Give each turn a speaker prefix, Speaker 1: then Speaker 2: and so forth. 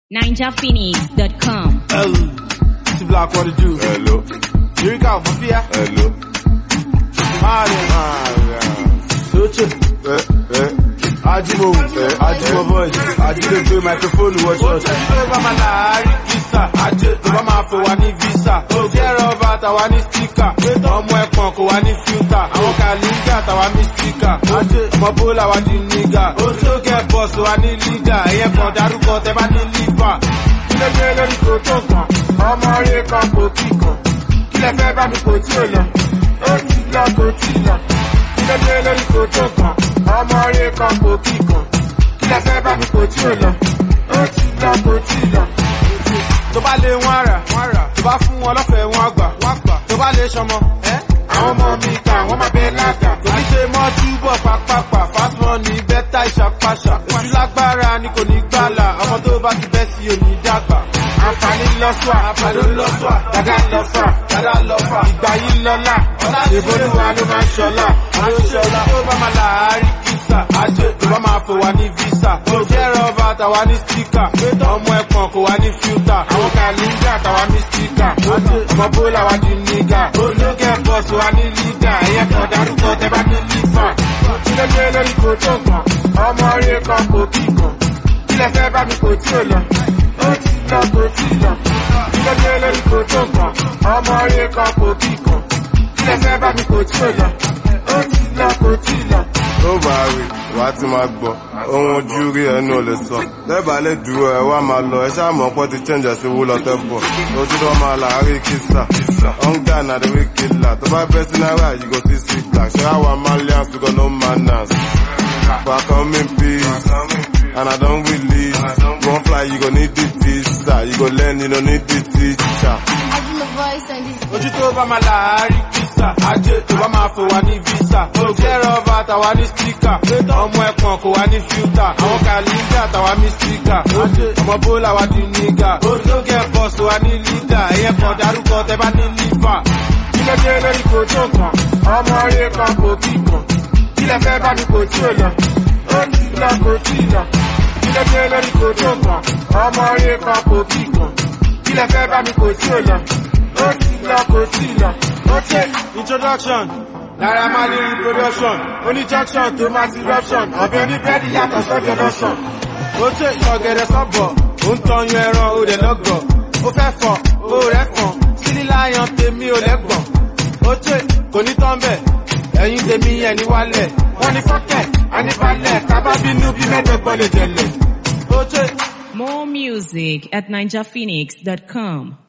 Speaker 1: NinjaPhoenix.com.
Speaker 2: It's Black, what to do?
Speaker 3: Hello.
Speaker 2: Here you go, Mafia.
Speaker 3: Hello.
Speaker 2: Ajimo voice, Ajimo play microphone, watch us. Over my kisa, Ajimo ma for one visa. Care about our ni sticker. Ọmọ ẹ̀pọ̀n kò wá ní filter. Àwọn kàlíńgà tàwa ní sticker. Ọmọ bólà wá di nigga. Tó get boss wá ní leader. Ẹyẹ kan dárúkọ tẹ bá ní liver. Kílẹ̀ gbé lórí kò tó kàn. Ọmọ rẹ̀ kan kò kíkan. Kílẹ̀ fẹ́ bá mi kò tí ò lọ. Ó ti lọ kò tí lọ. Kílẹ̀ gbé lórí kò tó kàn. Ọmọ rẹ̀ kan kò kíkan. Kílẹ̀ fẹ́ bá mi kò tí ò lọ. Ó ti lọ kò tí lọ. Tó bá lé wọn rà, tó bá fún wọn lọ́fẹ̀ẹ́ wọn gbà, tó bá lè ṣọmọ, àwọn ọmọ mi kà, wọ́n máa bẹ lága. Kò ní ṣe mọ́ túbọ̀ pàápàá, fast money bẹ́tà ìṣàpàṣà. Ojú lágbára ni kò ní gbàlà, ọmọ tó bá ti bẹ́ sí òní dàgbà. Àǹfààní lọ́sọ̀, àpàdé lọ́sọ̀, dàda lọ́fà, ìgbà yìí lọ́lá, ìbòlúwa ló máa ń ṣọlá. Àṣọlá tó bá máa láàárín kìsà, tó bá máa fò wá ní visa. Tó jẹ́ rọ́bà tàwa ní stika, ọmọ ẹ̀pọ̀n kò wá ní filter. Àwọn kàlíńgà tàwa ní stika, ọmọ bólà wá di nigga. Ológẹ̀ bọ́ọ̀sì wá ní leader, ẹ̀yẹ kan dárúkọ tẹ bá ní liver. Kílẹ̀ gbé lórí kò tó kàn, ọmọ rẹ̀ kan kò kíkan. Kílẹ̀ fẹ́ bá mi kò tí ò lọ, ó ti lọ kò tí lọ. Kílẹ̀ gbé lórí kò tó kàn, ọmọ rẹ̀ kan kò kíkan. Kílẹ̀ fẹ́ bá mi kò tí ò lọ, ó ti lọ kò tí lọ.
Speaker 3: Tó bá rí, wà á ti máa gbọ́. Ohun ojú rí ẹnu ò lè sọ. Lẹ́bàá lè dúró ẹ wá máa lọ. Ẹ ṣáà mọ̀ pọ́ ti change sí wú lọ tẹ́bọ̀. Ojú tó máa láàárín kìsà. Hunger na the way killer. Tó bá bẹ́ sí náírà, you go see sweet tax. Ṣé àwa Malians, we got no manners. But I come in peace. And I don't release. Gon' fly, you gon' need the visa. You gon' learn, you don't need the teacher.
Speaker 2: Ojú tó bá máa láàárín kìsà, tó bá máa fò wá ní visa. Jẹ́ rọ́bà tàwa ní sticker, ọmọ ẹ̀pọ̀n kò wá ní filter. Àwọn kàlíńgà tàwa ní sticker, ọmọ bólà wá di nigga. Ológẹ̀ bọ́ọ̀sì wá ní leader, ẹ̀yẹ kan dárúkọ tẹ bá ní liver. Kílẹ̀ gbé lórí kò tó kàn, ọmọ rẹ̀ kan kò kíkan. Kílẹ̀ fẹ́ bá mi kò tí ò lọ, ó ti lọ kò tí lọ. Kílẹ̀ gbé lórí kò tó kàn, ọmọ rẹ̀ kan kò kíkan. Kílẹ̀ fẹ́ bá mi kò tí ò lọ, ó ti lọ kò tí lọ. Introduction, Naira Marley reproduction, oní junction tó máa ti eruption, ọ̀bẹ oníbẹ́ẹ̀dì yàtọ̀ sọ́bẹ̀ lọ́sàn. Ó tẹ́ ìtọ̀gẹ̀dẹ̀ sọ́bọ̀, ó ń tọyún ẹran ó dẹ̀ lọ́gọ̀. Ó fẹ́ fọ̀, ó rẹ̀ fọ̀n, sílí láyàn tèmi ò lẹ́gbọ̀n. Ó tẹ́ kò ní tán bẹ̀, ẹ̀yin tèmi ẹni wálẹ̀. Wọ́n ní fọ́kẹ̀, àníbalẹ̀, kábá bínú bí mẹ́dọ̀gbọ́n lè jẹ̀lẹ̀. Ó tẹ́.
Speaker 1: More music at NinjaPhoenix.com.